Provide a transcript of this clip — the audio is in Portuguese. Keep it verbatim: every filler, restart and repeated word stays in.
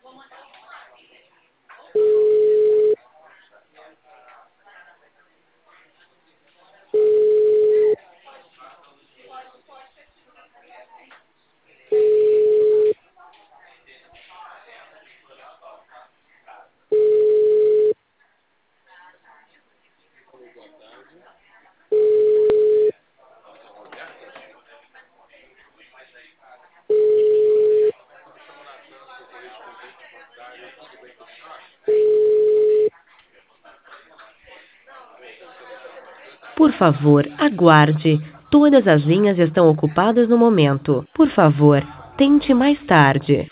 Por favor, aguarde. Todas as linhas estão ocupadas no momento. Por favor, tente mais tarde.